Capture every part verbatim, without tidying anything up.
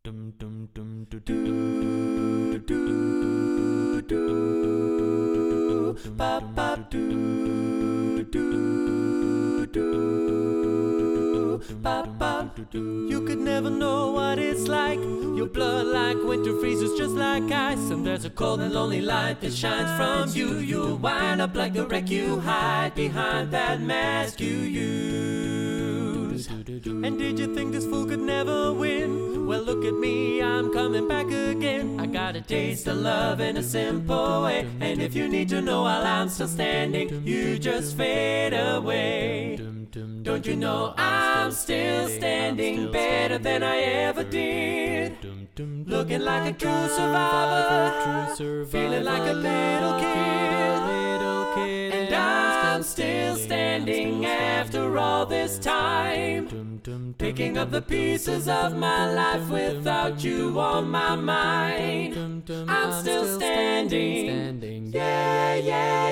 You could never know what it's like. Your blood like winter freezes just like ice. And there's a cold and lonely light that shines from you. You'll wind up like the wreck you hide behind that mask you use. And did you think this fool could never win? Well, look at me, I'm coming back again. I got a taste of love in a simple way. And if you need to know while I'm still standing, you just fade away. Don't you know I'm still standing better than I ever did? Looking like a true survivor, feeling like a little kid. And I'm still standing after all this time, picking up the pieces of my life without you on my mind. I'm still standing, yeah, yeah,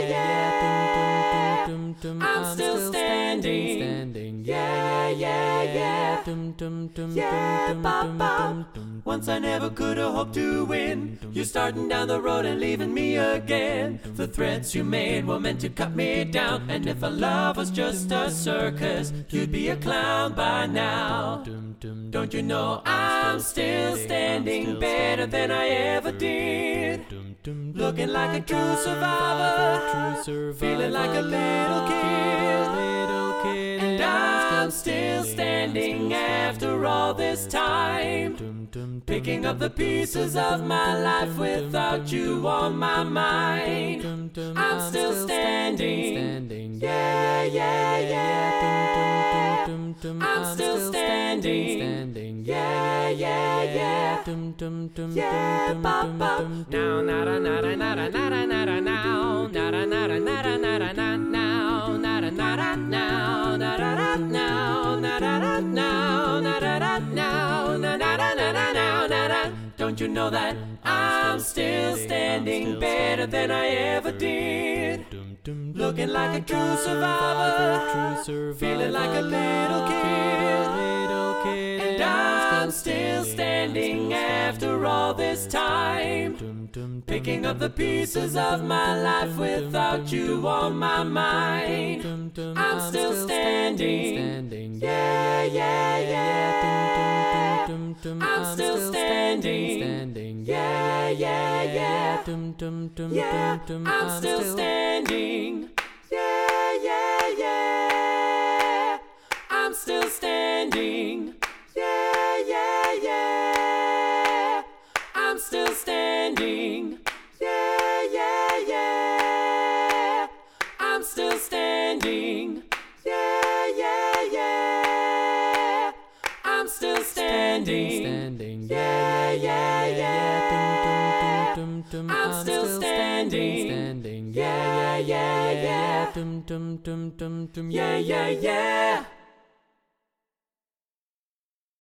yeah. I'm still standing, yeah, yeah, yeah. Yeah, bop, bop. Once I never could have hoped to win. You're starting down the road and leaving me again. The threats you made were meant to cut me down. And if our love was just a circus, you'd be a clown by now. Don't you know I'm still standing better than I ever did? Looking like a true survivor, feeling like a little kid. And I'm still standing after all this time, picking up the pieces of my life without you on my mind. I'm still standing, yeah, yeah, yeah. I'm still standing, yeah, yeah, yeah. Yeah, bop, bop. Now, nada, nada, nada, nada, nada, now. Nada, nada, nada, nada, nada, now. Nada, nada, now. Nada, now. Nada, now. Nada, now. Nada, nada, now. Nada. Don't you know that I'm still standing better than I ever did? Looking like a true survivor, feeling like a little kid. And I'm still standing after all this time, picking up the pieces of my life without you on my mind. I'm still standing, yeah, yeah, yeah. I'm still standing, yeah, yeah, yeah. Yeah, I'm still standing, yeah, yeah, yeah. I'm still standing, yeah, yeah, yeah. I'm still standing, yeah, yeah, yeah. I'm still standing, yeah, yeah, yeah. I'm still standing, yeah, yeah, yeah. I'm still standing, yeah, yeah, yeah, yeah. Yeah, yeah, yeah.